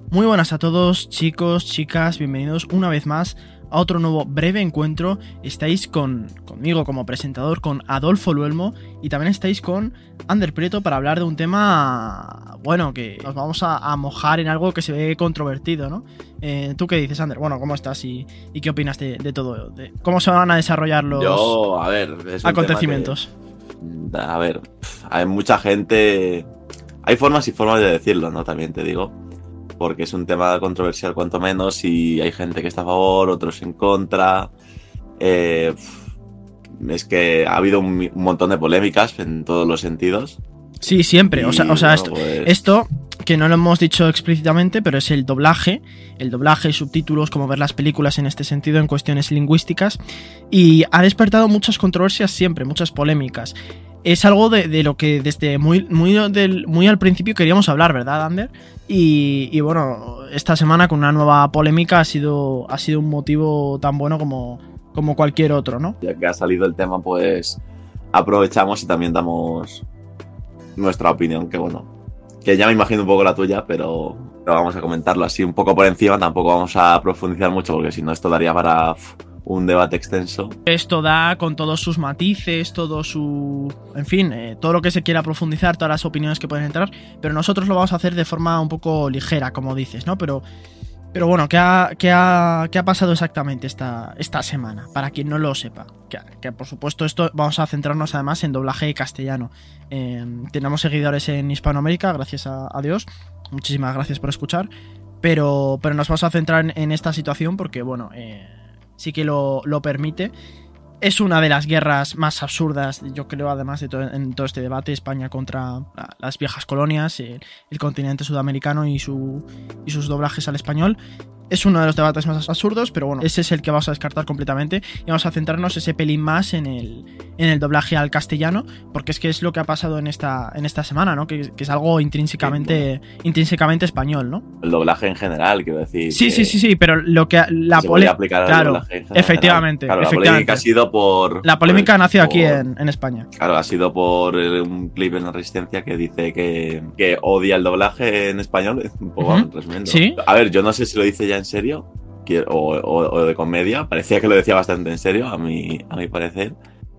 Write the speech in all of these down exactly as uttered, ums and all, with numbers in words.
Muy buenas a todos, chicos, chicas, bienvenidos una vez más a otro nuevo breve encuentro. Estáis con, conmigo como presentador, con Adolfo Luelmo, y también estáis con Ander Prieto para hablar de un tema, bueno, que nos vamos a, a mojar en algo que se ve controvertido, ¿no? Eh, ¿Tú qué dices, Ander? Bueno, ¿cómo estás y, y qué opinas de, de todo? De ¿Cómo se van a desarrollar los Yo, a ver, es un acontecimientos? Que, a ver, hay mucha gente... Hay formas y formas de decirlo, ¿no? También te digo. Porque es un tema controversial cuanto menos y hay gente que está a favor, otros en contra. Eh, es que ha habido un, un montón de polémicas en todos los sentidos. Sí, siempre. Y, o sea, o sea bueno, esto, pues... esto, que no lo hemos dicho explícitamente, pero es el doblaje. El doblaje, subtítulos, como ver las películas en este sentido, en cuestiones lingüísticas. Y ha despertado muchas controversias siempre, muchas polémicas. Es algo de, de lo que desde muy, muy, del, muy al principio queríamos hablar, ¿verdad, Ander? Y, y bueno, esta semana con una nueva polémica ha sido, ha sido un motivo tan bueno como, como cualquier otro, ¿no? Ya que ha salido el tema, pues aprovechamos y también damos nuestra opinión, que bueno, que ya me imagino un poco la tuya, pero, pero vamos a comentarlo así un poco por encima, tampoco vamos a profundizar mucho porque si no esto daría para... un debate extenso. Esto da con todos sus matices, todo su... En fin, eh, todo lo que se quiera profundizar, todas las opiniones que pueden entrar, pero nosotros lo vamos a hacer de forma un poco ligera, como dices, ¿no? Pero, pero bueno, ¿qué ha, qué ha, qué ha pasado exactamente esta, esta semana? Para quien no lo sepa. Que, que por supuesto esto vamos a centrarnos además en doblaje castellano. Eh, tenemos seguidores en Hispanoamérica, gracias a, a Dios. Muchísimas gracias por escuchar. Pero, pero nos vamos a centrar en, en esta situación porque, bueno... Eh, sí que lo, lo permite. Es una de las guerras más absurdas, yo creo, además de todo, en todo este debate, España contra las viejas colonias, el, el continente sudamericano y, su, y sus doblajes al español. Es uno de los debates más absurdos, pero bueno, ese es el que vamos a descartar completamente y vamos a centrarnos ese pelín más en el, en el doblaje al castellano, porque es que es lo que ha pasado en esta, en esta semana, ¿no? Que, que es algo intrínsecamente, sí, bueno. intrínsecamente español, ¿no? El doblaje en general, quiero decir. Sí, sí, sí, sí, pero lo que la polémica. Claro, efectivamente. Claro, la efectivamente. polémica ha sido por. La polémica por, nació por, aquí en, en España. Claro, ha sido por un clip en la Resistencia que dice que, que odia el doblaje en español. Un poco uh-huh. resumiendo. ¿Sí? A ver, yo no sé si lo dice ya en serio. O, o, o de comedia, parecía que lo decía bastante en serio, a mi, a mi parecer.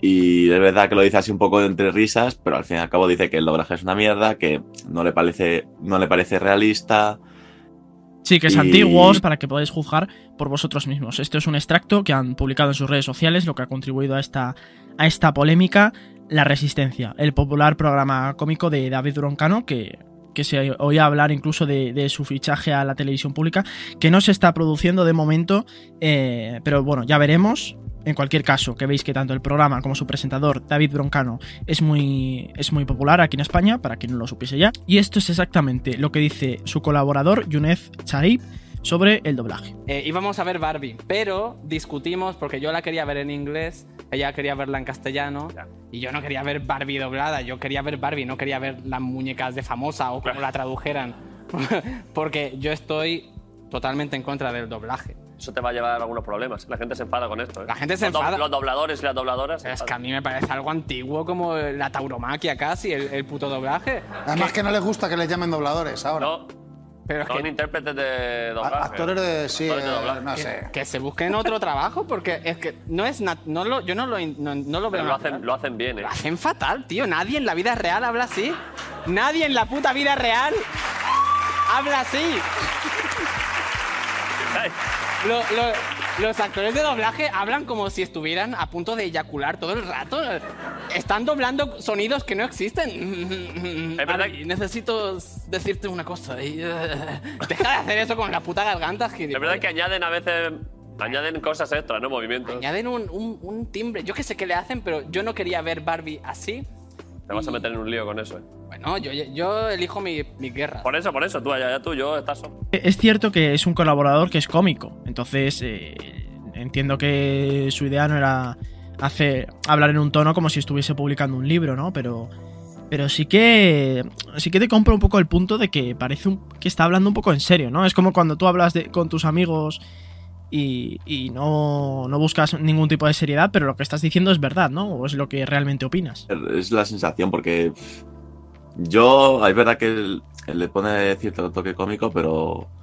Y es verdad que lo dice así un poco entre risas, pero al fin y al cabo dice que el doblaje es una mierda, que no le parece, no le parece realista. Sí, que es y... antiguos para que podáis juzgar por vosotros mismos. Esto es un extracto que han publicado en sus redes sociales, lo que ha contribuido a esta, a esta polémica. La Resistencia, el popular programa cómico de David Broncano, que... que se oía hablar incluso de, de su fichaje a la televisión pública, que no se está produciendo de momento, eh, pero bueno, ya veremos. En cualquier caso, que veis que tanto el programa como su presentador, David Broncano, es muy, es muy popular aquí en España, para quien no lo supiese ya. Y esto es exactamente lo que dice su colaborador, Younes Charib, sobre el doblaje. Eh, íbamos a ver Barbie, pero discutimos porque yo la quería ver en inglés, ella quería verla en castellano, claro. Y yo no quería ver Barbie doblada, yo quería ver Barbie, no quería ver las muñecas de Famosa o como claro. la tradujeran, porque yo estoy totalmente en contra del doblaje. Eso te va a llevar a algunos problemas. La gente se enfada con esto, ¿eh? La gente se los enfada. Do los dobladores y las dobladoras. Es que a mí me parece algo antiguo, como la tauromaquia casi, el, el puto doblaje. Además, que... que no les gusta que les llamen dobladores ahora. No. Pero es Son que... intérpretes de doblaje. Actores de... Sí, Actores de doblaje. No que, sé. Que se busquen otro trabajo, porque es que no es... No lo, yo no lo, no, no lo veo... Pero lo hacen, lo hacen bien, ¿eh? Lo hacen fatal, tío. Nadie en la vida real habla así. Nadie en la puta vida real habla así. Lo, lo, los actores de doblaje hablan como si estuvieran a punto de eyacular todo el rato. Están doblando sonidos que no existen. Es verdad. Ay, necesito decirte una cosa. Y, uh, deja de hacer eso con la puta garganta. Es verdad que añaden a veces... Añaden cosas extras, ¿no? Movimientos. Añaden un, un, un timbre. Yo que sé qué le hacen, pero yo no quería ver Barbie así. Te vas y... a meter en un lío con eso, ¿eh? Bueno, yo, yo elijo mi, mi guerra. Por eso, por eso, tú allá, tú, yo, estás solo. Es cierto que es un colaborador que es cómico, entonces eh, entiendo que su idea no era hacer, hablar en un tono como si estuviese publicando un libro, ¿no? Pero, pero sí que sí que te compro un poco el punto de que parece un, que está hablando un poco en serio, ¿no? Es como cuando tú hablas de, con tus amigos y, y no, no buscas ningún tipo de seriedad, pero lo que estás diciendo es verdad, ¿no? O es lo que realmente opinas. Es la sensación, porque yo, es verdad que él, él le pone cierto toque cómico, pero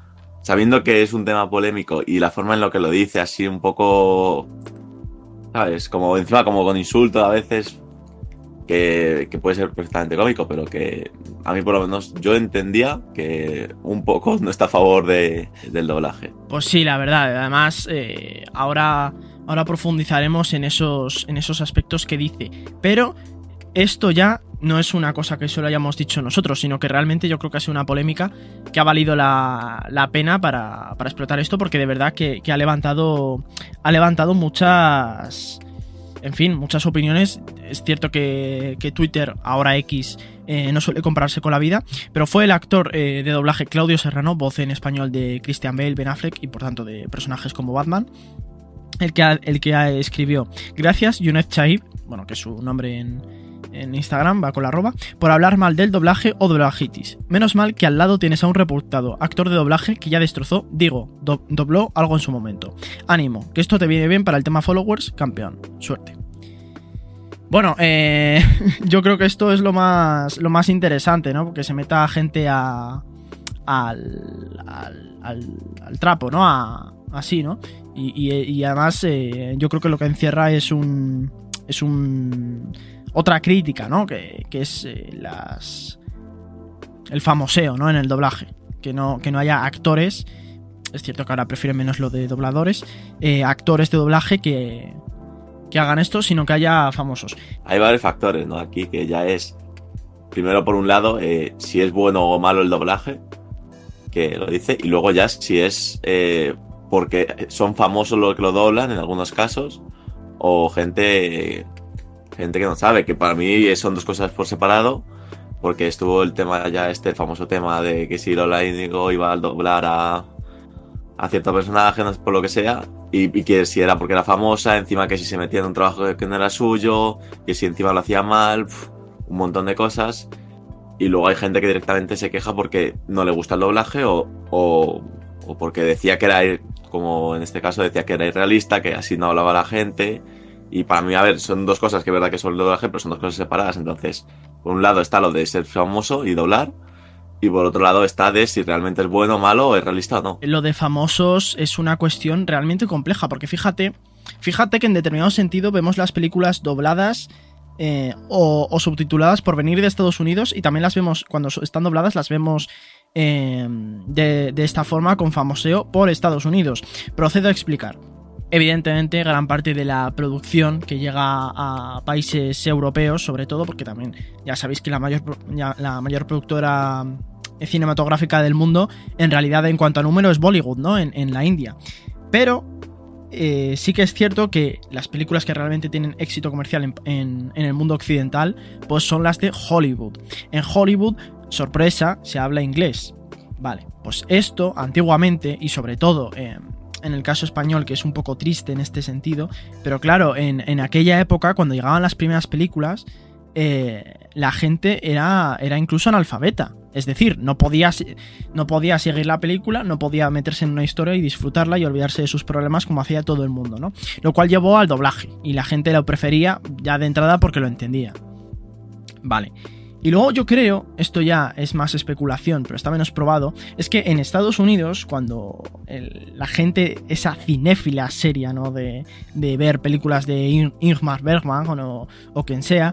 sabiendo que es un tema polémico y la forma en lo que lo dice, así un poco, ¿sabes? Como encima como con insulto a veces, que, que puede ser perfectamente cómico, pero que a mí por lo menos yo entendía que un poco no está a favor de, del doblaje. Pues sí, la verdad. Además, eh, ahora, ahora profundizaremos en esos, en esos aspectos que dice. Pero esto ya no es una cosa que solo hayamos dicho nosotros, sino que realmente yo creo que ha sido una polémica que ha valido la, la pena para, para explotar esto, porque de verdad que, que ha levantado, ha levantado muchas... En fin, muchas opiniones. Es cierto que, que Twitter, ahora X, eh, no suele compararse con la vida, pero fue el actor eh, de doblaje Claudio Serrano, voz en español de Christian Bale, Ben Affleck y por tanto de personajes como Batman, el que, el que escribió: gracias Younes Chaib, bueno, que es su nombre en, en Instagram, va con la arroba, por hablar mal del doblaje o doblajitis. Menos mal que al lado tienes a un reputado actor de doblaje que ya destrozó, digo, do, dobló algo en su momento. Ánimo, que esto te viene bien para el tema followers, campeón. Suerte. Bueno, eh, yo creo que esto es lo más, lo más interesante, ¿no? Porque se meta gente a, al, al, al, al trapo, ¿no? A, así, ¿no? Y, y, y además eh, yo creo que lo que encierra es un... es un... otra crítica, ¿no? Que, que es eh, las... el famoseo, ¿no? En el doblaje. Que no, que no haya actores. Es cierto que ahora prefieren menos lo de dobladores. Eh, actores de doblaje que... que hagan esto, sino que haya famosos. Hay varios factores, ¿no? Aquí que ya es, primero por un lado, eh, si es bueno o malo el doblaje, que lo dice, y luego ya si es eh, porque son famosos los que lo doblan en algunos casos, o gente, eh, gente que no sabe, que para mí son dos cosas por separado, porque estuvo el tema ya este, el famoso tema de que si Lola Índigo iba a doblar a, a cierto personaje, no sé, por lo que sea, Y, y que si era porque era famosa, encima que si se metía en un trabajo que no era suyo, que si encima lo hacía mal, pf, un montón de cosas. Y luego hay gente que directamente se queja porque no le gusta el doblaje o, o, o porque decía que era, como en este caso, decía que era irrealista, que así no hablaba la gente. Y para mí, a ver, son dos cosas que es verdad que son el doblaje, pero son dos cosas separadas. Entonces, por un lado está lo de ser famoso y doblar, y por otro lado está de si realmente es bueno o malo, o es realista o no. Lo de famosos es una cuestión realmente compleja, porque fíjate, fíjate que en determinado sentido vemos las películas dobladas eh, o, o subtituladas por venir de Estados Unidos, y también las vemos, cuando están dobladas, las vemos eh, de, de esta forma, con famoseo por Estados Unidos. Procedo a explicar. Evidentemente, gran parte de la producción que llega a países europeos, sobre todo, porque también ya sabéis que la mayor, ya, la mayor productora cinematográfica del mundo, en realidad en cuanto a número, es Bollywood, ¿no? En, en la India. Pero eh, sí que es cierto que las películas que realmente tienen éxito comercial en, en, en el mundo occidental, pues son las de Hollywood. En Hollywood, sorpresa, se habla inglés. Vale, pues esto antiguamente, y sobre todo eh, en el caso español, que es un poco triste en este sentido, pero claro, en, en aquella época, cuando llegaban las primeras películas, eh, la gente era, era incluso analfabeta. Es decir, no podía, no podía seguir la película, no podía meterse en una historia y disfrutarla y olvidarse de sus problemas como hacía todo el mundo, ¿no? Lo cual llevó al doblaje, y la gente lo prefería ya de entrada porque lo entendía. Vale. Y luego yo creo, esto ya es más especulación, pero está menos probado, es que en Estados Unidos, cuando el, la gente, esa cinéfila seria, ¿no? De, de ver películas de Ingmar Bergman o, o quien sea,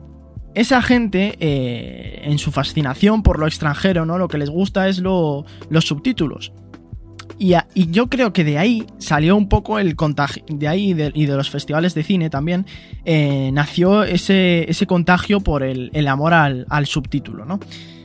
esa gente, eh, en su fascinación por lo extranjero, ¿no? Lo que les gusta es lo, los subtítulos. Y, a, y yo creo que de ahí salió un poco el contagio, de ahí y de, y de los festivales de cine también, eh, nació ese, ese contagio por el, el amor al, al subtítulo, ¿no?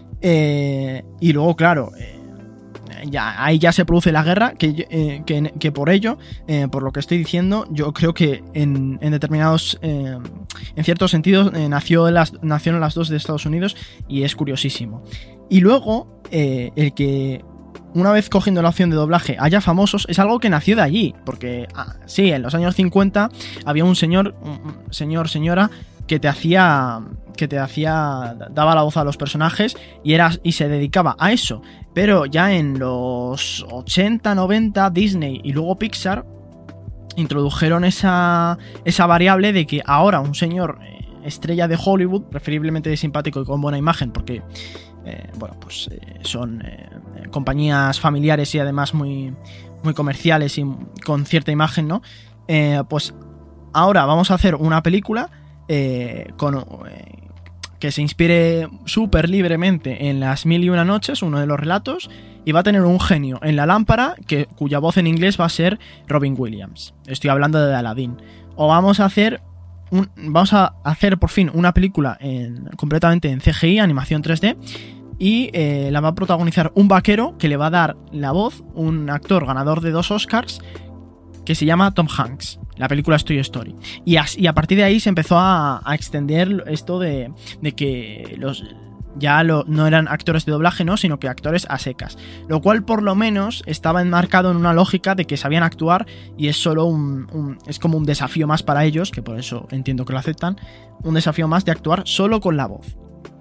Eh, y luego, claro, eh, ya, ahí ya se produce la guerra, que, eh, que, que por ello, eh, por lo que estoy diciendo, yo creo que en, en determinados, eh, en ciertos sentidos, eh, nació en las, nacieron las dos de Estados Unidos, y es curiosísimo. Y luego, eh, el que una vez cogiendo la opción de doblaje haya famosos, es algo que nació de allí, porque ah, sí, en los años cincuenta había un señor, un señor, señora, que te hacía, que te hacía, daba la voz a los personajes y, era, y se dedicaba a eso. Pero ya en los ochenta, noventa, Disney y luego Pixar introdujeron esa, esa variable de que ahora un señor estrella de Hollywood, preferiblemente simpático y con buena imagen, porque eh, bueno, pues eh, son eh, compañías familiares y además muy, muy comerciales y con cierta imagen, ¿no? Eh, pues ahora vamos a hacer una película eh, con... Eh, que se inspire súper libremente en Las Mil y Una Noches, uno de los relatos, y va a tener un genio en la lámpara que, cuya voz en inglés va a ser Robin Williams. Estoy hablando de Aladdin. O vamos a hacer un, vamos a hacer por fin una película en, completamente en C G I, animación tres D, y eh, la va a protagonizar un vaquero que le va a dar la voz, un actor ganador de dos Oscars que se llama Tom Hanks. La película es Toy Story. Y a, y a partir de ahí se empezó a, a extender esto de, de que los ya lo, no eran actores de doblaje, ¿no? Sino que actores a secas. Lo cual por lo menos estaba enmarcado en una lógica de que sabían actuar y es solo un, un es como un desafío más para ellos, que por eso entiendo que lo aceptan, un desafío más de actuar solo con la voz.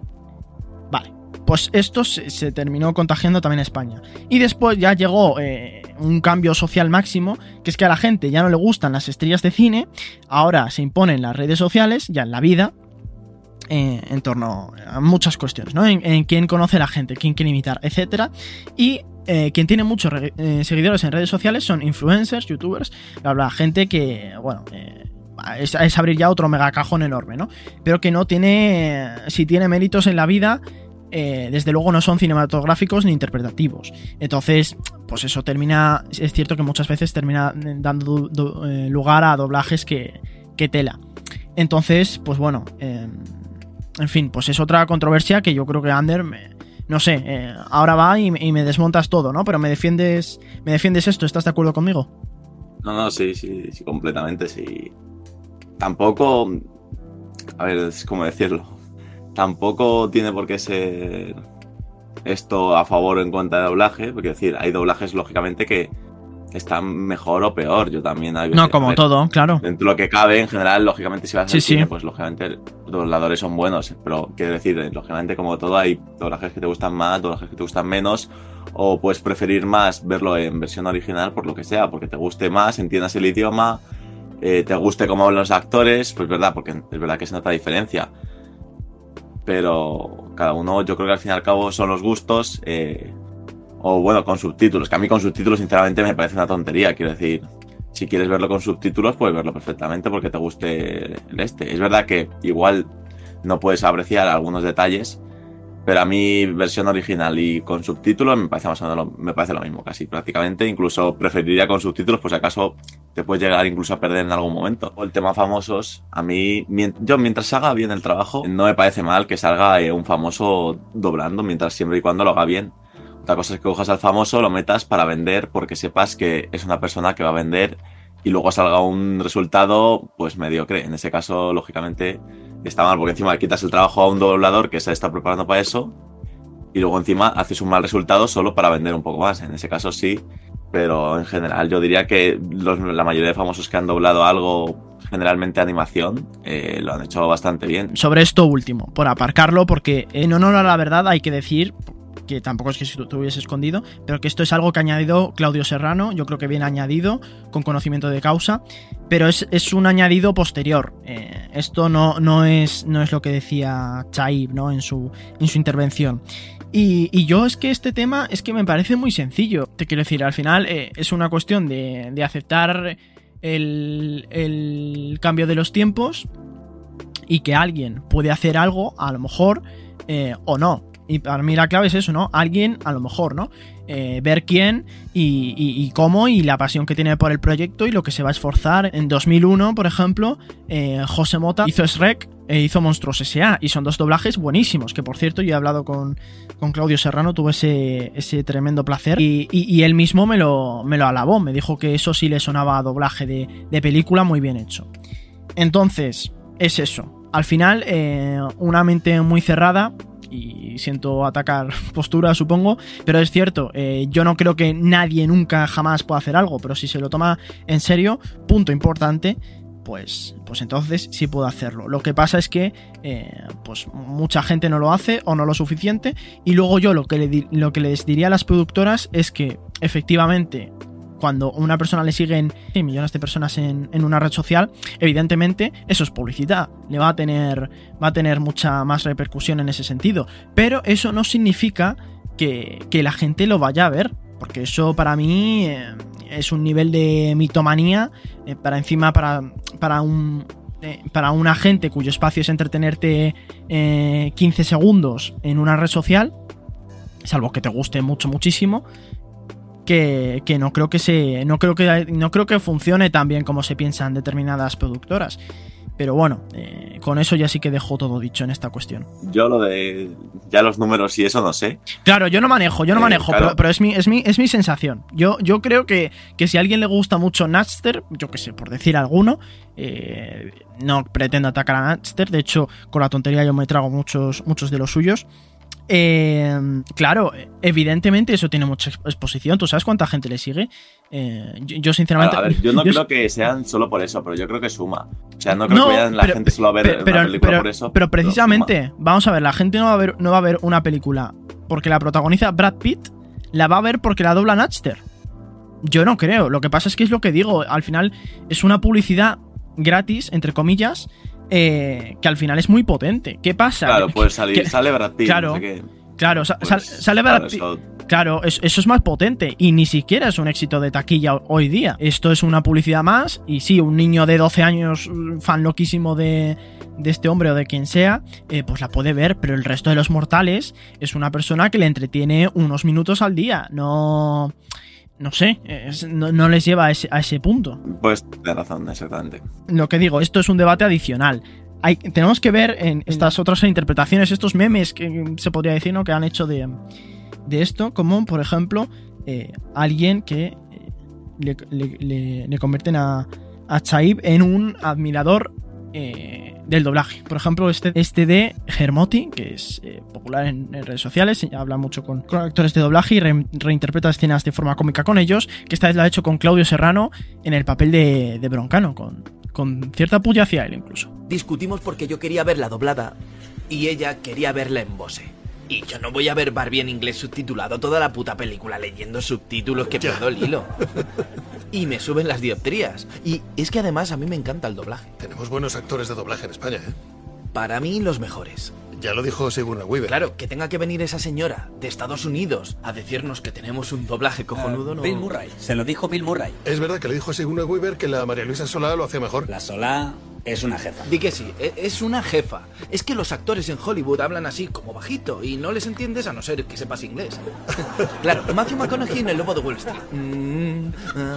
Vale. Pues esto se, se terminó contagiando también en España. Y después ya llegó eh, un cambio social máximo, que es que a la gente ya no le gustan las estrellas de cine, ahora se imponen las redes sociales, ya en la vida, eh, en torno a muchas cuestiones, ¿no? En, en quién conoce a la gente, quién quiere imitar, etcétera. Y eh, quien tiene muchos eh, seguidores en redes sociales son influencers, youtubers, bla, bla, gente que, bueno... Eh, Es, es abrir ya otro megacajón enorme, ¿no? Pero que no tiene... Si tiene méritos en la vida... Eh, desde luego no son cinematográficos ni interpretativos. Entonces, pues eso termina... Es cierto que muchas veces termina dando du, du, eh, lugar a doblajes que, que tela. Entonces, pues bueno... Eh, en fin, pues es otra controversia que yo creo que Ander... Me, no sé, eh, ahora va y, y me desmontas todo, ¿no? Pero me defiendes... Me defiendes esto, ¿estás de acuerdo conmigo? No, no, sí, sí, sí, completamente, sí. Tampoco... A ver, es como decirlo... Tampoco tiene por qué ser esto a favor o en contra de doblaje, porque es decir, hay doblajes lógicamente que están mejor o peor. Yo también hay veces, no, como ver, todo, claro. Dentro de lo que cabe, en general, lógicamente si vas sí, al cine, sí. pues lógicamente los dobladores son buenos, pero quiero decir, lógicamente como todo, hay doblajes que te gustan más, doblajes que te gustan menos, o puedes preferir más verlo en versión original por lo que sea, porque te guste más, entiendas el idioma, eh, te guste cómo hablan los actores, pues verdad, porque es verdad que se nota diferencia. Pero cada uno, yo creo que al fin y al cabo son los gustos, eh, o bueno, con subtítulos, que a mí con subtítulos sinceramente me parece una tontería, quiero decir, si quieres verlo con subtítulos puedes verlo perfectamente porque te guste el este. Es verdad que igual no puedes apreciar algunos detalles, pero a mí versión original y con subtítulos me parece más o menos lo, me parece lo mismo casi prácticamente, incluso preferiría con subtítulos por si acaso te puedes llegar incluso a perder en algún momento. O el tema famosos, a mí, yo mientras haga bien el trabajo, no me parece mal que salga eh, un famoso doblando, mientras siempre y cuando lo haga bien. Otra cosa es que cojas al famoso, lo metas para vender porque sepas que es una persona que va a vender y luego salga un resultado pues mediocre. En ese caso, lógicamente, está mal porque encima le quitas el trabajo a un doblador que se está preparando para eso y luego encima haces un mal resultado solo para vender un poco más. En ese caso sí, pero en general yo diría que los, la mayoría de famosos que han doblado algo, generalmente animación, eh, lo han hecho bastante bien. Sobre esto último, por aparcarlo, porque en honor a la verdad hay que decir... que tampoco es que si tú hubiese escondido, pero que esto es algo que ha añadido Claudio Serrano, yo creo que bien añadido, con conocimiento de causa, pero es, es un añadido posterior. Eh, esto no, no, es, no es lo que decía Chaib, ¿no? en, su, en su intervención. Y, y yo es que este tema es que me parece muy sencillo. Te quiero decir, al final eh, es una cuestión de, de aceptar el, el cambio de los tiempos y que alguien puede hacer algo, a lo mejor, eh, o no. Y para mí la clave es eso, ¿no? Alguien, a lo mejor, ¿no? Eh, ver quién y, y, y cómo y la pasión que tiene por el proyecto y lo que se va a esforzar. En dos mil uno, por ejemplo, eh, José Mota hizo Shrek e hizo Monstruos S A y son dos doblajes buenísimos, que por cierto yo he hablado con, con Claudio Serrano, tuve ese, ese tremendo placer y, y, y él mismo me lo, me lo alabó, me dijo que eso sí le sonaba a doblaje de, de película muy bien hecho. Entonces, es eso. Al final, eh, una mente muy cerrada... y siento atacar postura, supongo, pero es cierto, eh, yo no creo que nadie nunca jamás pueda hacer algo, pero si se lo toma en serio, punto importante, pues, pues entonces sí puedo hacerlo. Lo que pasa es que eh, pues mucha gente no lo hace o no lo suficiente, y luego yo lo que, le di- lo que les diría a las productoras es que efectivamente cuando a una persona le siguen sí, millones de personas en, en una red social, evidentemente eso es publicidad, le va a tener va a tener mucha más repercusión en ese sentido, pero eso no significa que, que la gente lo vaya a ver, porque eso para mí eh, es un nivel de mitomanía eh, para encima para, para un eh, para una gente cuyo espacio es entretenerte eh, quince segundos en una red social, salvo que te guste mucho muchísimo. Que, que no creo que se. No creo que. No creo que funcione tan bien como se piensan determinadas productoras. Pero bueno, eh, con eso ya sí que dejo todo dicho en esta cuestión. Yo lo de. Ya los números y eso no sé. Claro, yo no manejo, yo no Eh, manejo, claro. pero, pero es mi, es mi, es mi sensación. Yo, yo creo que, que si a alguien le gusta mucho Napster, yo que sé, por decir alguno, eh, no pretendo atacar a Napster. De hecho, con la tontería yo me trago muchos, muchos de los suyos. Eh, claro, evidentemente eso tiene mucha exposición. ¿Tú sabes cuánta gente le sigue? Eh, yo, yo sinceramente... A ver, yo no yo- creo que sean solo por eso, pero yo creo que suma. O sea, no creo No, que vayan la pero- gente solo a ver pero, una película pero- por eso. pero precisamente, vamos a ver, la gente no va a ver, no va a ver una película porque la protagoniza Brad Pitt, la va a ver porque la dobla Napster. Yo no creo. Lo que pasa es que es lo que digo. Al final es una publicidad gratis, entre comillas, eh, que al final es muy potente. ¿Qué pasa? Claro, Que- pues salir, que- sale Brad Pitt, claro, no sé qué. Claro, sa- Pues, sal- sale Brad claro, Pitt. eso- Claro, es- eso es más potente y ni siquiera es un éxito de taquilla hoy día. Esto es una publicidad más y sí, un niño de doce años, mm, fan loquísimo de, de este hombre o de quien sea, eh, pues la puede ver, pero el resto de los mortales es una persona que le entretiene unos minutos al día, no... No sé, es- no, no les lleva a ese, a ese punto. Pues tienes razón, exactamente. Lo que digo, esto es un debate adicional. Hay, tenemos que ver en estas otras interpretaciones, estos memes que se podría decir, ¿no? Que han hecho de, de esto, como por ejemplo, eh, alguien que eh, le, le- le- le convierten a, a Chaib en un admirador eh, del doblaje. Por ejemplo, este, este de Hermoti, que es eh, popular en, en redes sociales, habla mucho con, con actores de doblaje y re- reinterpreta escenas de forma cómica con ellos, que esta vez lo ha hecho con Claudio Serrano en el papel de, de Broncano, con, con cierta puya hacia él incluso. Discutimos porque yo quería verla doblada y ella quería verla en Bose. Y yo no voy a ver Barbie en inglés subtitulado toda la puta película leyendo subtítulos que pierdo el hilo. Y me suben las dioptrías. Y es que además a mí me encanta el doblaje. Tenemos buenos actores de doblaje en España, ¿eh? Para mí los mejores. Ya lo dijo Sigourney Weaver. Claro, que tenga que venir esa señora de Estados Unidos a decirnos que tenemos un doblaje cojonudo, ¿no? Bill Murray, se lo dijo Bill Murray. Es verdad que le dijo a Sigourney Weaver que la María Luisa Solá lo hacía mejor. La Solá es una jefa. Di que sí, e- es una jefa. Es que los actores en Hollywood hablan así como bajito y no les entiendes a no ser que sepas inglés. Claro, Matthew McConaughey en El Lobo de Wall Street. Mm,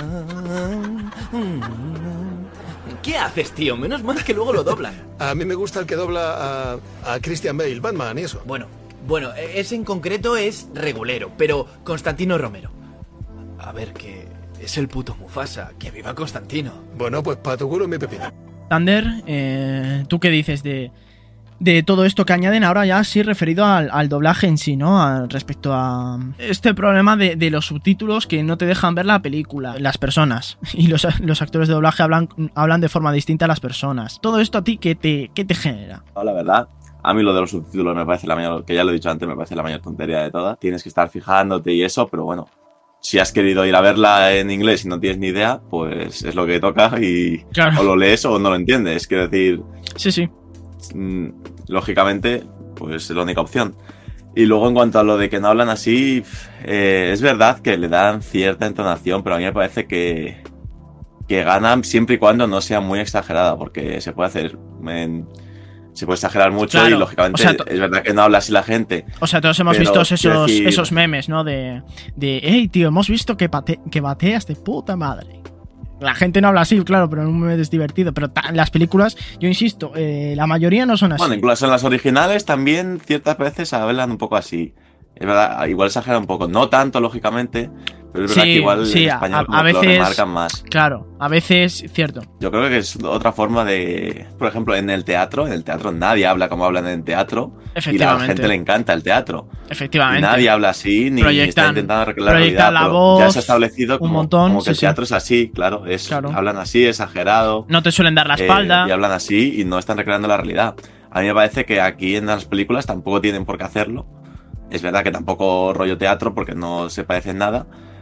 ah, mm. ¿Qué haces, tío? Menos mal que luego lo doblan. A mí me gusta el que dobla a, a Christian Bale, Batman y eso. Bueno, bueno, e- ese en concreto es regulero, pero Constantino Romero. A ver, que es el puto Mufasa. Que viva Constantino. Bueno, pues pa' tu culo mi pepino. Thunder, eh, ¿tú qué dices de, de todo esto que añaden ahora ya sí referido al, al doblaje en sí, ¿no? Al, respecto a este problema de, de los subtítulos que no te dejan ver la película, las personas. Y los, los actores de doblaje hablan, hablan de forma distinta a las personas. Todo esto a ti, ¿qué te, qué te genera? No, la verdad, a mí lo de los subtítulos me parece la mayor, que ya lo he dicho antes, me parece la mayor tontería de todas. Tienes que estar fijándote y eso, pero bueno, si has querido ir a verla en inglés y no tienes ni idea, pues es lo que toca y Claro. o lo lees o no lo entiendes. Quiero decir, Sí, sí. mm, lógicamente, pues es la única opción. Y luego en cuanto a lo de que no hablan así, eh, es verdad que le dan cierta entonación, pero a mí me parece que, que ganan siempre y cuando no sea muy exagerada, porque se puede hacer, en- se puede exagerar mucho Claro, y lógicamente o sea, to- es verdad que no habla así la gente. O sea, todos hemos Pero, visto quiero esos, decir- esos memes, ¿no? De, de, hey, tío, hemos visto que, bate- que bateas de puta madre. La gente no habla así, claro, pero en un meme es divertido. Pero ta- las películas, yo insisto, eh, la mayoría no son así. Bueno, incluso en las originales también ciertas veces hablan un poco así. Es verdad, igual exagera un poco, no tanto lógicamente, pero es verdad Sí, que igual sí, en a- español a- como a que lo veces- remarcan más. Claro, a veces, cierto. Yo creo que es otra forma de, por ejemplo, en el teatro, en el teatro nadie habla como hablan en teatro y a la Efectivamente. gente le encanta el teatro. Efectivamente. Y nadie habla así ni Proyectan- está intentando arreglar la proyectan realidad. la pero voz ya se ha establecido un como, montón, como que sí, el sí. teatro es así, claro, es Claro. hablan así, exagerado. No te suelen dar la eh, espalda. y hablan así y no están recreando la realidad. A mí me parece que aquí en las películas tampoco tienen por qué hacerlo. Es verdad que tampoco rollo teatro porque no se parecen nada.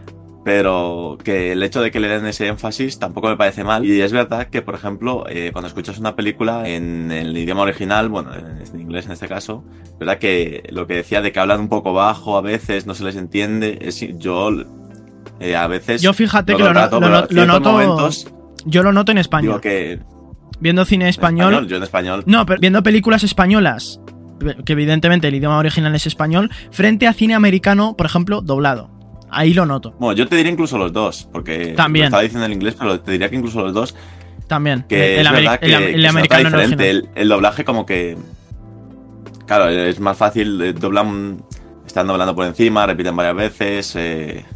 pero que el hecho de que le den ese énfasis tampoco me parece mal. Y es verdad que, por ejemplo, eh, cuando escuchas una película en el idioma original, bueno, en inglés en este caso, verdad que lo que decía de que hablan un poco bajo a veces, no se les entiende, es, yo eh, a veces... Yo fíjate no que lo, trato, lo, lo, lo noto... Momentos, yo lo noto en español. Digo que... Viendo cine español, español... Yo en español... No, pero viendo películas españolas, que evidentemente el idioma original es español, frente a cine americano, por ejemplo, doblado. Ahí lo noto. Bueno, yo te diría incluso los dos, porque también. Lo estaba diciendo en inglés, pero te diría que incluso los dos. También. Que el, es verdad el, que, el, el que americano se nota diferente. original. El, el doblaje como que... Claro, es más fácil, doblar, están doblando por encima, repiten varias veces, eh,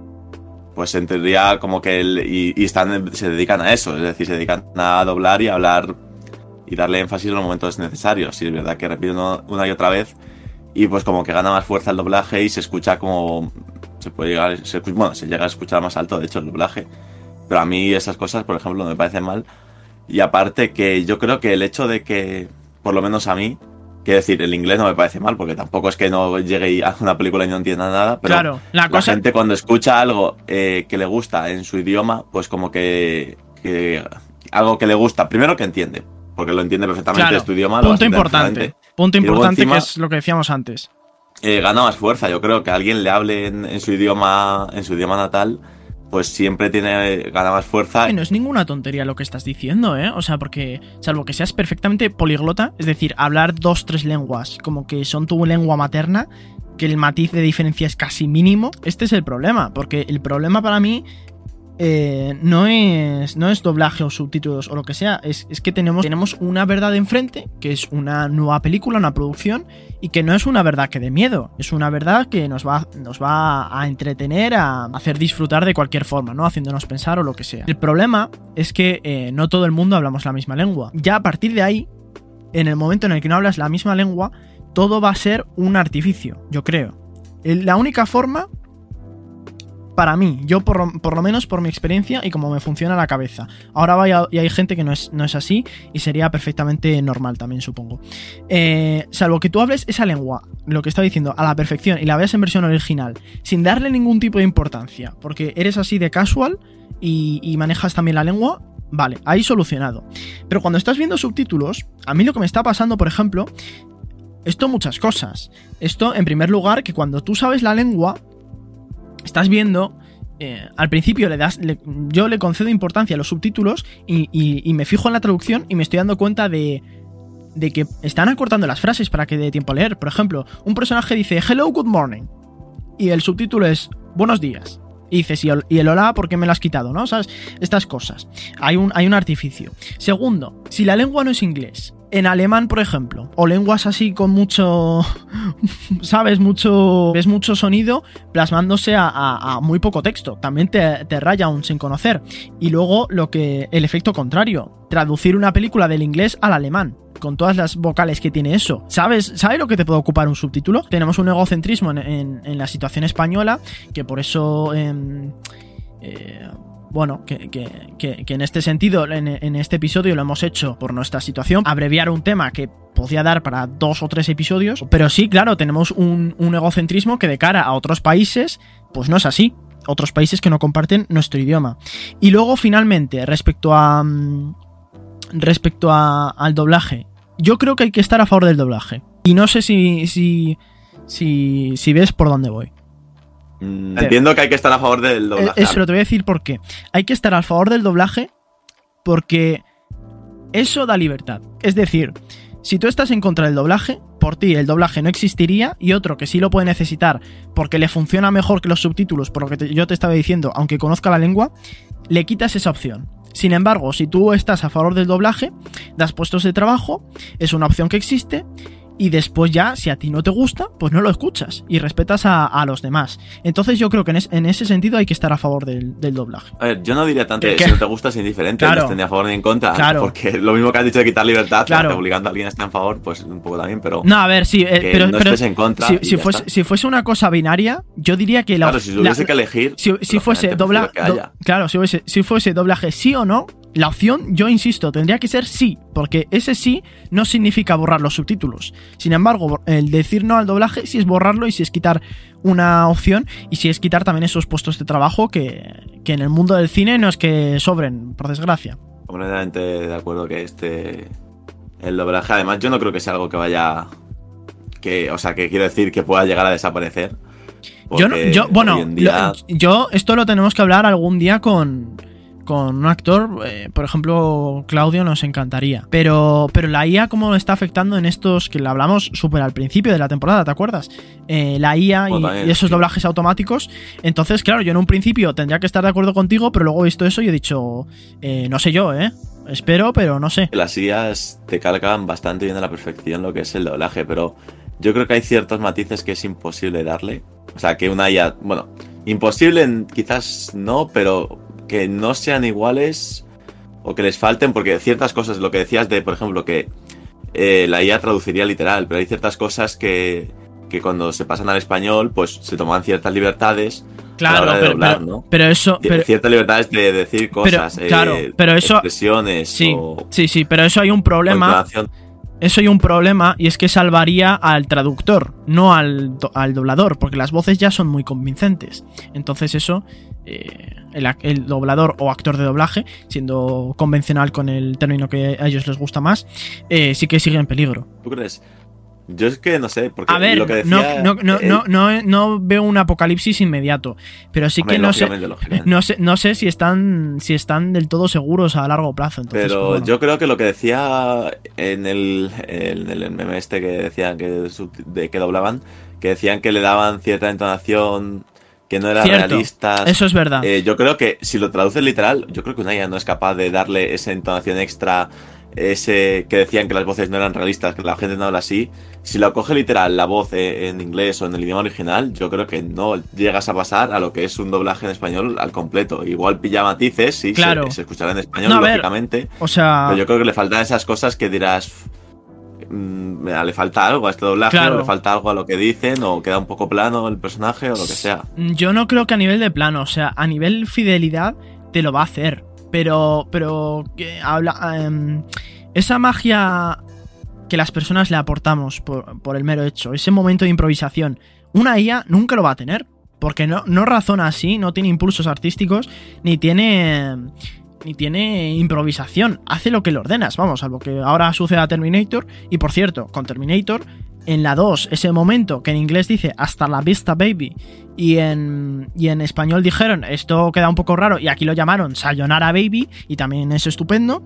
pues en teoría como que... El, y, y están, se dedican a eso, es decir, se dedican a doblar y a hablar y darle énfasis en los momentos necesarios. Y es verdad que repiten una y otra vez y pues como que gana más fuerza el doblaje y se escucha como... Se puede llegar, se, bueno, se llega a escuchar más alto, de hecho, el doblaje. Pero a mí esas cosas, por ejemplo, me parecen mal. Y aparte que yo creo que el hecho de que, por lo menos a mí, quiero decir, el inglés no me parece mal, porque tampoco es que no llegue y haga una película y no entienda nada, pero claro, la, la cosa... gente cuando escucha algo eh, que le gusta en su idioma, pues como que, que algo que le gusta, primero que entiende, porque lo entiende perfectamente, claro, es tu idioma. Punto importante, punto importante encima, que es lo que decíamos antes. Eh, gana más fuerza, yo creo que alguien le hable en, en su idioma, en su idioma natal, pues siempre tiene gana más fuerza. Y no es ninguna tontería lo que estás diciendo, ¿eh? O sea, porque salvo que seas perfectamente poliglota, es decir, hablar dos, tres lenguas, como que son tu lengua materna, que el matiz de diferencia es casi mínimo, este es el problema, porque el problema para mí eh, no es no es doblaje o subtítulos o lo que sea, es, es que tenemos, tenemos una verdad enfrente, que es una nueva película, una producción, y que no es una verdad que dé miedo, es una verdad que nos va, nos va a entretener, a hacer disfrutar de cualquier forma, ¿no? Haciéndonos pensar o lo que sea. El problema es que eh, no todo el mundo hablamos la misma lengua. Ya a partir de ahí, en el momento en el que no hablas la misma lengua, todo va a ser un artificio, yo creo. La única forma... Para mí, yo por, por lo menos por mi experiencia y como me funciona la cabeza. Ahora vaya, y hay gente que no es, no es así y sería perfectamente normal también, supongo. Eh, salvo que tú hables esa lengua, lo que estaba diciendo, a la perfección y la veas en versión original, sin darle ningún tipo de importancia, porque eres así de casual y, y manejas también la lengua, vale, ahí solucionado. Pero cuando estás viendo subtítulos, a mí lo que me está pasando, por ejemplo, esto muchas cosas. Esto, en primer lugar, que cuando tú sabes la lengua... Estás viendo, eh, al principio le das, le, yo le concedo importancia a los subtítulos y, y, y me fijo en la traducción y me estoy dando cuenta de, de que están acortando las frases para que dé tiempo a leer. Por ejemplo, un personaje dice hello, good morning y el subtítulo es buenos días. Y dices, ¿y el, y el hola por qué me lo has quitado? ¿No? ¿Sabes? Estas cosas. Hay un, hay un artificio. Segundo, si la lengua no es inglés, en alemán, por ejemplo, o lenguas así con mucho, ¿sabes? Mucho, ves mucho sonido plasmándose a, a, a muy poco texto. También te, te raya aún sin conocer. Y luego lo que, el efecto contrario, traducir una película del inglés al alemán, con todas las vocales que tiene eso. ¿Sabes? ¿Sabes lo que te puede ocupar un subtítulo? Tenemos un egocentrismo en, en, en la situación española, que por eso... Eh, eh, Bueno, que, que, que, que en este sentido, en, en este episodio lo hemos hecho por nuestra situación, abreviar un tema que podía dar para dos o tres episodios, pero sí, claro, tenemos un, un egocentrismo que de cara a otros países, pues no es así. Otros países que no comparten nuestro idioma. Y luego, finalmente, respecto a... Respecto a, al doblaje, yo creo que hay que estar a favor del doblaje. Y no sé si, si, si, si ves por dónde voy. Entiendo que hay que estar a favor del doblaje. Eso, te voy a decir por qué. Hay que estar a favor del doblaje porque eso da libertad. Es decir, si tú estás en contra del doblaje, por ti el doblaje no existiría y otro que sí lo puede necesitar porque le funciona mejor que los subtítulos, por lo que te, yo te estaba diciendo, aunque conozca la lengua, le quitas esa opción. Sin embargo, si tú estás a favor del doblaje, das puestos de trabajo, es una opción que existe. Y después ya, si a ti no te gusta, pues no lo escuchas y respetas a, a los demás. Entonces yo creo que en, es, en ese sentido hay que estar a favor del, del doblaje. A ver, yo no diría tanto que ¿Qué? si no te gusta es indiferente, Claro. no estés ni a favor ni en contra. Claro. Porque lo mismo que has dicho de quitar libertad, Claro. obligando a alguien a estar en favor, pues un poco también, pero... No, a ver, sí, eh, que pero, no pero estés en contra si, y si, ya fuese, está. si fuese una cosa binaria, yo diría que la... Claro, si tuviese la- que elegir... Si, si fuese lógicamente dobla, prefiero que do- haya. claro, si fuese, si fuese doblaje sí o no, La opción, yo insisto, tendría que ser sí, porque ese sí no significa borrar los subtítulos. Sin embargo, el decir no al doblaje sí es borrarlo y sí es quitar una opción y sí es quitar también esos puestos de trabajo que, que en el mundo del cine no es que sobren, por desgracia. Completamente de acuerdo que este... El doblaje, además, yo no creo que sea algo que vaya... que, o sea, que quiero decir que pueda llegar a desaparecer. Yo, no, yo bueno, día... lo, yo esto lo tenemos que hablar algún día con... con un actor, eh, por ejemplo, Claudio, nos encantaría. Pero, pero la I A, ¿cómo lo está afectando en estos que le hablamos súper al principio de la temporada, ¿te acuerdas? Eh, la I A y, bueno, también, y esos sí. doblajes automáticos. Entonces, claro, yo en un principio tendría que estar de acuerdo contigo, pero luego he visto eso y he dicho, eh, no sé yo, ¿eh? Espero, pero no sé. Las I As te calcan bastante bien a la perfección lo que es el doblaje, pero yo creo que hay ciertos matices que es imposible darle. O sea, que una I A, bueno, imposible quizás no, pero... que no sean iguales o que les falten, porque ciertas cosas, lo que decías de, por ejemplo, que eh, la I A traduciría literal, pero hay ciertas cosas que, que cuando se pasan al español, pues se toman ciertas libertades claro, a la hora de pero, doblar, pero, ¿no? pero eso... Pero, ciertas libertades de decir cosas, pero, claro, eh, pero eso, expresiones sí, o... Sí, sí, pero eso hay un problema... Eso hay un problema y es que salvaría al traductor, no al, al doblador, porque las voces ya son muy convincentes. Entonces eso, eh, el, el doblador o actor de doblaje, siendo convencional con el término que a ellos les gusta más, eh, sí que sigue en peligro. ¿Tú crees? Yo es que no sé, porque a ver, lo que decía, no, no, no, eh, no, no, no veo un apocalipsis inmediato, pero sí hombre, que no sé, no sé, no sé si están, si están del todo seguros a largo plazo. Entonces, pero pues bueno. Yo creo que lo que decía en el, en el meme este que decían que, de, que doblaban, que decían que le daban cierta entonación que no era Cierto, realista. Eso es verdad. Eh, yo creo que si lo traduces literal, yo creo que una I A no es capaz de darle esa entonación extra. Ese que decían que las voces no eran realistas, que la gente no habla así. Si lo coge literal la voz en inglés o en el idioma original, yo creo que no llegas a pasar a lo que es un doblaje en español al completo. Igual pilla matices, sí, claro. se, se escuchará en español, no, lógicamente. Ver, o sea... Pero yo creo que le faltan esas cosas que dirás, mmm, le falta algo a este doblaje, claro. O le falta algo a lo que dicen, o queda un poco plano el personaje, o lo que sea. Yo no creo que a nivel de plano, o sea, a nivel fidelidad te lo va a hacer. Pero, pero, que habla, um, esa magia que las personas le aportamos por, por el mero hecho, ese momento de improvisación, una I A nunca lo va a tener, porque no, no razona así, no tiene impulsos artísticos, ni tiene, ni tiene improvisación, hace lo que le ordenas, vamos, algo que ahora sucede a Terminator, y por cierto, con Terminator, en la dos, ese momento que en inglés dice hasta la vista baby, y en, y en español dijeron esto queda un poco raro, y aquí lo llamaron sayonara baby, y también es estupendo,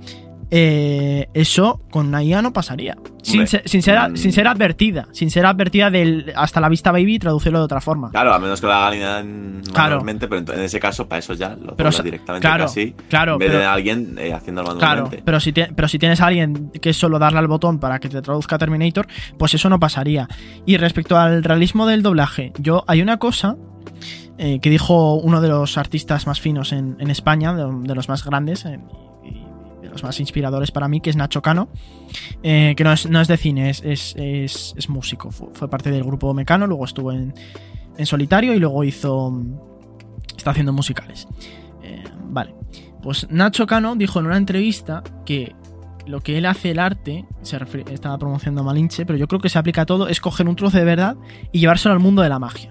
eh, eso con una I A no pasaría. Sin ser, sin, ser, mm. sin ser advertida, sin ser advertida del hasta la vista baby y traducirlo de otra forma. Claro, a menos que lo hagan manualmente, claro. Pero en ese caso, para eso ya lo pero, directamente claro, casi, claro, en vez pero, de alguien eh, haciéndolo manualmente. Claro, pero si, te, pero si tienes a alguien que es solo darle al botón para que te traduzca Terminator, pues eso no pasaría. Y respecto al realismo del doblaje, yo hay una cosa eh, que dijo uno de los artistas más finos en, en España, de, de los más grandes, eh, los más inspiradores para mí, que es Nacho Cano, eh, que no es, no es de cine, es, es, es, es músico. Fue, fue parte del grupo Mecano, luego estuvo en, en solitario y luego hizo. Está haciendo musicales. Eh, vale. Pues Nacho Cano dijo en una entrevista que lo que él hace el arte, se refiere, estaba promocionando a Malinche, pero yo creo que se aplica a todo, es coger un trozo de verdad y llevárselo al mundo de la magia.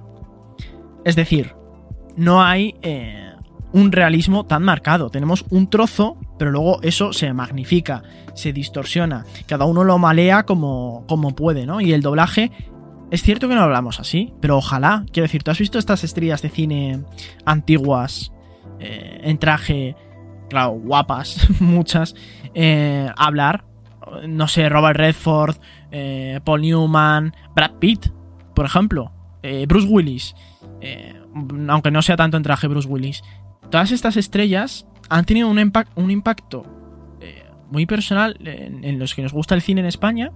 Es decir, no hay. Eh, un realismo tan marcado. Tenemos un trozo, pero luego eso se magnifica, se distorsiona. Cada uno lo malea como, como puede, ¿no? Y el doblaje, es cierto que no hablamos así, pero ojalá. Quiero decir, ¿tú has visto estas estrellas de cine antiguas, eh, en traje, claro, guapas, muchas, eh, hablar? No sé, Robert Redford, eh, Paul Newman, Brad Pitt, por ejemplo, eh, Bruce Willis, eh, aunque no sea tanto en traje Bruce Willis. Todas estas estrellas han tenido un, impact, un impacto eh, muy personal en, en los que nos gusta el cine en España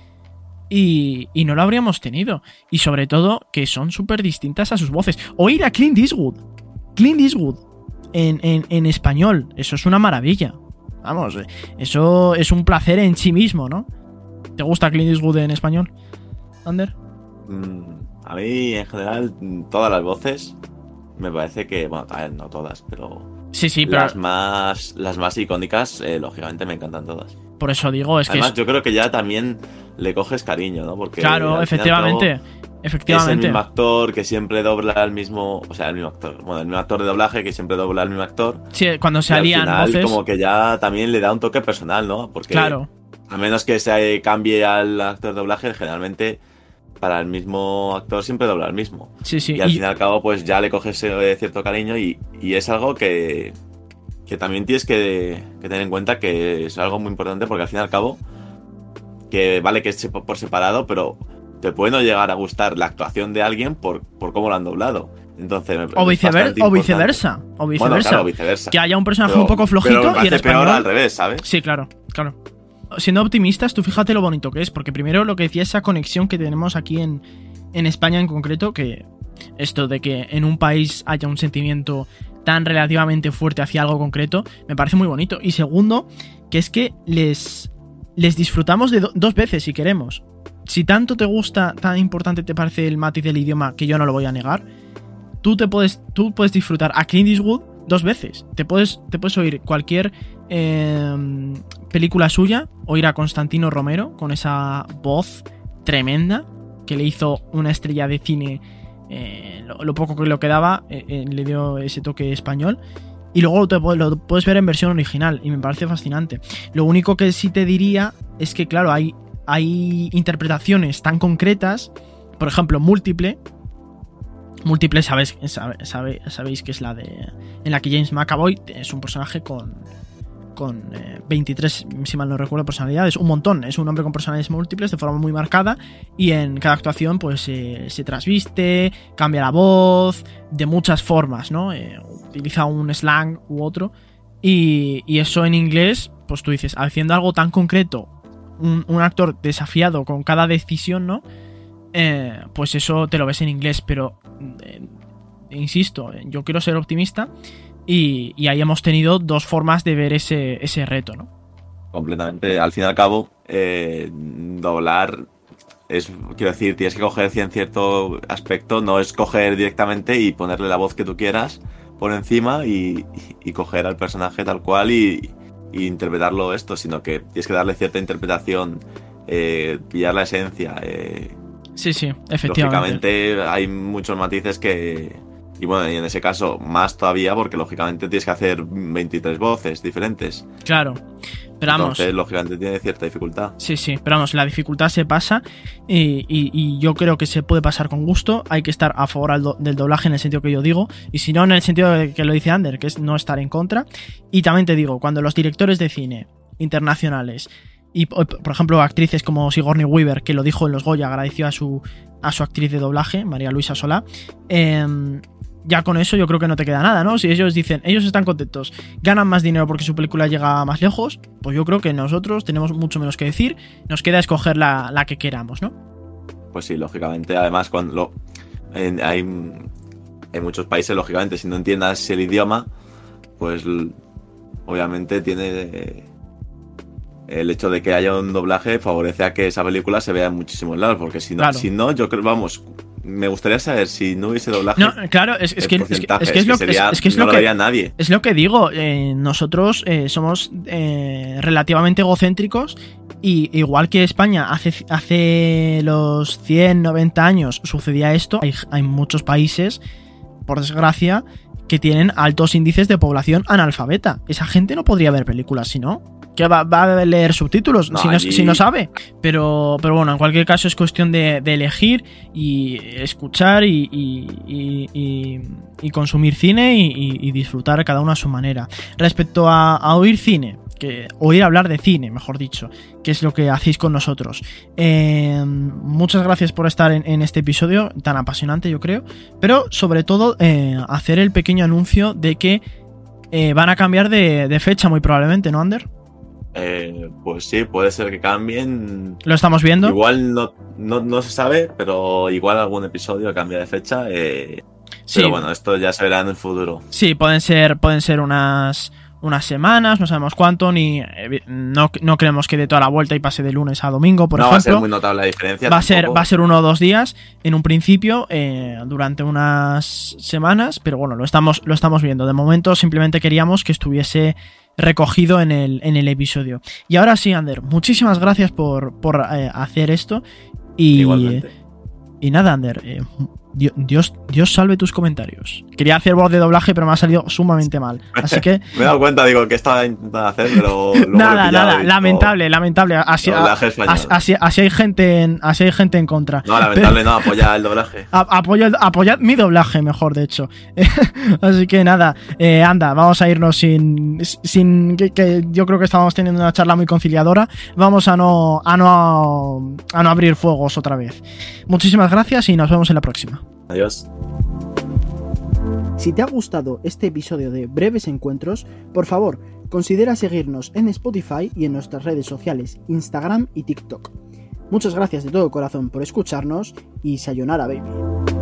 y, y no lo habríamos tenido. Y sobre todo que son súper distintas a sus voces. Oír a Clint Eastwood. Clint Eastwood en, en, en español. Eso es una maravilla. Vamos, eso es un placer en sí mismo, ¿no? ¿Te gusta Clint Eastwood en español, Ander? Mm, a mí, en general, todas las voces... Me parece que, bueno, no todas, pero Sí, sí, pero las más las más icónicas, eh, lógicamente me encantan todas. por eso digo, es Además, que es... yo creo que ya también le coges cariño, ¿no? Porque Claro, al fin y al efectivamente. cabo, es el Efectivamente. mismo actor que siempre dobla al mismo, o sea, el mismo actor, bueno, el mismo actor de doblaje que siempre dobla al mismo actor. Sí, cuando se Y al alían final, voces. como que ya también le da un toque personal, ¿no? Porque Claro. a menos que se cambie al actor de doblaje, generalmente para el mismo actor siempre dobla el mismo. Sí, sí. Y al y- fin y al cabo, pues ya le coges eh, cierto cariño y, y es algo que, que también tienes que, que tener en cuenta que es algo muy importante porque al fin y al cabo, que vale que es por separado, pero te puede no llegar a gustar la actuación de alguien por, por cómo lo han doblado. Entonces, me- O, es vicever- bastante o importante. viceversa. O Bueno, viceversa. claro, viceversa. Que haya un personaje Pero- un poco flojito pero me y en parece peor español. al revés, ¿sabes? Sí, claro, claro. Siendo optimistas, tú fíjate lo bonito que es, porque primero lo que decía esa conexión que tenemos aquí en, en España en concreto, que esto de que en un país haya un sentimiento tan relativamente fuerte hacia algo concreto, me parece muy bonito. Y segundo, que es que les, les disfrutamos de do- dos veces si queremos. Si tanto te gusta, tan importante te parece el matiz del idioma, que yo no lo voy a negar, tú te puedes, tú puedes disfrutar a Clint Eastwood dos veces. Te puedes, te puedes oír cualquier eh, película suya, oír a Constantino Romero con esa voz tremenda que le hizo una estrella de cine, eh, lo, lo poco que lo quedaba, eh, eh, le dio ese toque español. Y luego te, pu- lo puedes ver en versión original y me parece fascinante. Lo único que sí te diría es que, claro, hay, hay interpretaciones tan concretas, por ejemplo, Múltiple. Múltiple, sabéis, sabe- sabe- sabéis que es la de en la que James McAvoy es un personaje con, con eh, veintitrés, si mal no recuerdo, personalidades, un montón. Es un hombre con personalidades múltiples de forma muy marcada y en cada actuación pues eh, se trasviste, cambia la voz, de muchas formas, ¿no? Eh, utiliza un slang u otro y, y eso en inglés, pues tú dices, haciendo algo tan concreto, un, un actor desafiado con cada decisión, ¿no? Eh, pues eso te lo ves en inglés, pero eh, insisto, yo quiero ser optimista y, y ahí hemos tenido dos formas de ver ese, ese reto, ¿no? Completamente. Al fin y al cabo, eh, doblar es, quiero decir, tienes que coger en cierto aspecto, no es coger directamente y ponerle la voz que tú quieras por encima y, y coger al personaje tal cual y, y interpretarlo esto, sino que tienes que darle cierta interpretación, eh, pillar la esencia. Eh, Sí, sí, efectivamente. Lógicamente hay muchos matices que... Y bueno, y en ese caso más todavía porque lógicamente tienes que hacer veintitrés voces diferentes. Claro, pero vamos... Entonces, lógicamente tiene cierta dificultad. Sí, sí, pero vamos, la dificultad se pasa y, y- y yo creo que se puede pasar con gusto. Hay que estar a favor al do- del doblaje en el sentido que yo digo, y si no en el sentido de que lo dice Ander, que es no estar en contra. Y también te digo, cuando los directores de cine internacionales y, por por ejemplo, actrices como Sigourney Weaver, que lo dijo en los Goya, agradeció a su, a su actriz de doblaje, María Luisa Solá, em, ya con eso yo creo que no te queda nada, ¿no? Si ellos dicen, ellos están contentos, ganan más dinero porque su película llega más lejos, pues yo creo que nosotros tenemos mucho menos que decir, nos queda escoger la, la que queramos, ¿no? Pues sí, lógicamente. Además, cuando lo, en, hay en muchos países, lógicamente, si no entiendas el idioma, pues l- obviamente tiene... eh, el hecho de que haya un doblaje favorece a que esa película se vea en muchísimos lados, porque si no, Claro. si no yo creo, vamos, me gustaría saber si no hubiese doblaje. No, claro, es, es el que, es, que, porcentaje, es que es lo, es- sería- es que es no lo lo que vería nadie. es lo que digo. eh, nosotros eh, somos eh, relativamente egocéntricos y igual que España hace, hace los cien, noventa años sucedía esto, hay, hay muchos países, por desgracia, que tienen altos índices de población analfabeta. Esa gente no podría ver películas si no. Que va, va a leer subtítulos No, si, no, allí- si no sabe. Pero, pero bueno, en cualquier caso es cuestión de, de elegir y escuchar y, y, y- y- y consumir cine y, y- y disfrutar cada uno a su manera. Respecto a, a oír cine, que oír hablar de cine, mejor dicho, que es lo que hacéis con nosotros. Eh, muchas gracias por estar en, en este episodio tan apasionante, yo creo. Pero sobre todo eh, hacer el pequeño anuncio de que eh, van a cambiar de, de fecha muy probablemente, ¿no, Ander? Eh, pues sí, puede ser que cambien. Lo estamos viendo. Igual no, no, no se sabe, pero igual algún episodio cambia de fecha. Eh, Sí. Pero bueno, esto ya se verá en el futuro. Sí, pueden ser, pueden ser unas, unas semanas, no sabemos cuánto, ni eh, no, no creemos que dé toda la vuelta y pase de lunes a domingo, por no ejemplo. va a ser muy notable la diferencia. Va a ser, tampoco. va a ser uno o dos días en un principio, eh, durante unas semanas, pero bueno, lo estamos, lo estamos viendo. De momento simplemente queríamos que estuviese recogido en el, en el episodio. Y ahora sí, Ander, muchísimas gracias por, por eh, hacer esto. Y, Igualmente. y nada, Ander, eh, Dios, Dios salve tus comentarios. Quería hacer voz de doblaje, pero me ha salido sumamente mal. Así que... Me he dado cuenta, digo, que estaba intentando hacer, pero... luego lo he nada, pillado nada, y digo, lamentable, lamentable. Así, doblaje español. así, así, así hay gente en, así hay gente en contra. No, lamentable no, apoya el doblaje. A- Apoyad, apoyad mi doblaje, mejor, de hecho. Así que nada, eh, anda, vamos a irnos sin. sin que, que yo creo que estábamos teniendo una charla muy conciliadora. Vamos a no, a no. a no abrir fuegos otra vez. Muchísimas gracias y nos vemos en la próxima. Adiós. Si te ha gustado este episodio de Breves Encuentros, por favor, considera seguirnos en Spotify y en nuestras redes sociales, Instagram y TikTok. Muchas gracias de todo corazón por escucharnos y sayonara, baby.